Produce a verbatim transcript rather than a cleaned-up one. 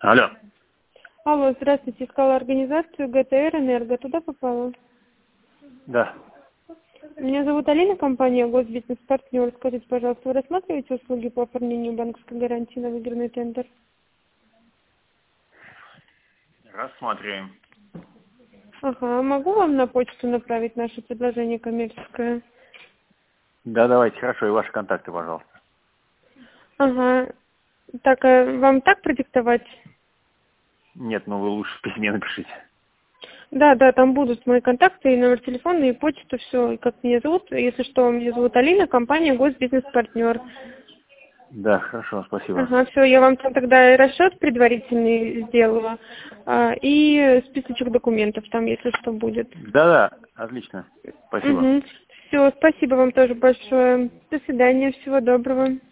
Алло. Алло, здравствуйте. Искала организацию ГТР «Энерго». Туда попала? Да. Меня зовут Алина, компания «Госбизнес-партнер». Скажите, пожалуйста, вы рассматриваете услуги по оформлению банковской гарантии на выигранный тендер? Рассматриваем. Ага, могу вам на почту направить наше предложение коммерческое? Да, давайте, хорошо, и ваши контакты, пожалуйста. Ага. Так, а вам так продиктовать? Нет, ну вы лучше в письме напишите. Да, да, там будут мои контакты, и номер телефона, и почта, все, и как меня зовут. Если что, меня зовут Алина, компания «Госбизнес-партнер». Да, хорошо, спасибо. Ага, все, я вам там тогда и расчет предварительный сделала, а, и списочек документов там, если что, будет. Да-да, отлично. Спасибо. Угу. Все, спасибо вам тоже большое. До свидания, всего доброго.